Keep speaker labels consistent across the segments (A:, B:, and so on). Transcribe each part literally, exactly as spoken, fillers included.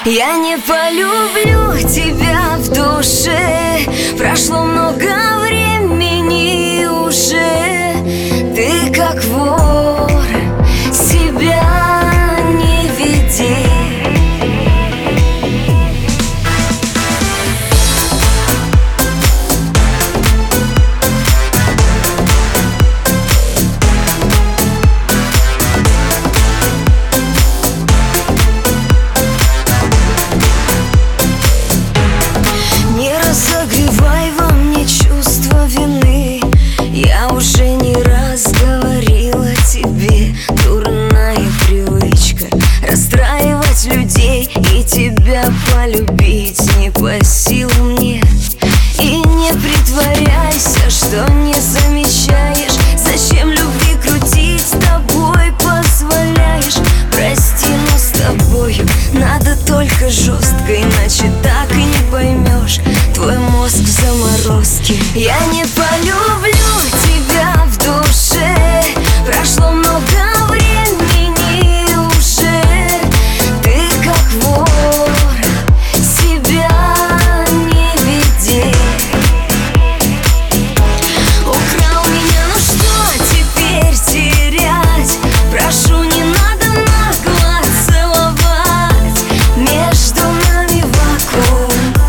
A: Я не полюблю тебя в душе. Прошло много времени уже. Ты как вор, себя не веди. Разогревай во мне чувство вины. Я уже не раз говорила тебе, дурная привычка расстраивать людей и тебя полюбить не по силам мне. И не притворяйся, что не замечаешь, зачем любви крутить с тобой позволяешь. Прости, но с тобою надо только жестко, иначе так и не поймешь. Твой мозг в заморозке. Я не полюблю тебя в душе. Прошло много времени уже. Ты как вор, себя не веди. Украл меня, ну что теперь терять? Прошу, не надо нагло целовать. Между нами вакуум.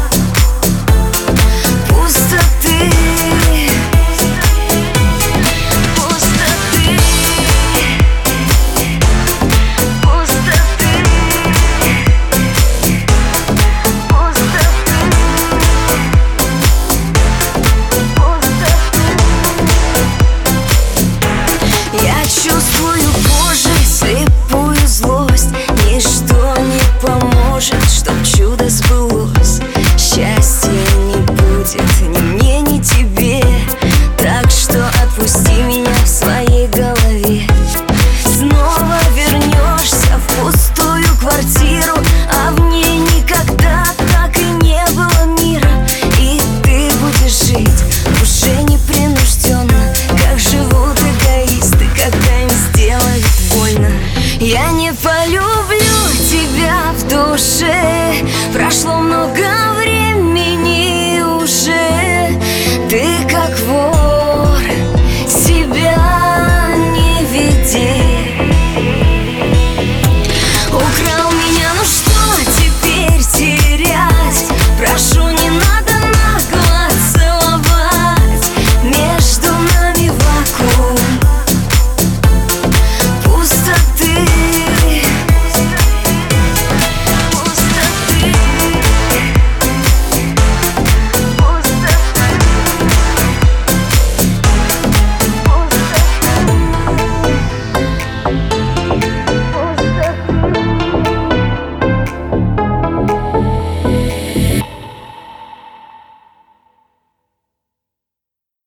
A: Чувствую кожей слепую злость. Ничто не поможет, чтоб чудо сбылось. Счастья не будет ни мне, ни тебе. Так что отпусти меня в своей голове. Снова вернешься в пустую квартиру, а в ней никогда так и не было мира. И ты будешь жить уже непринужденно, как живут эгоисты, когда им сделают больно. Я не полюблю тебя в душе.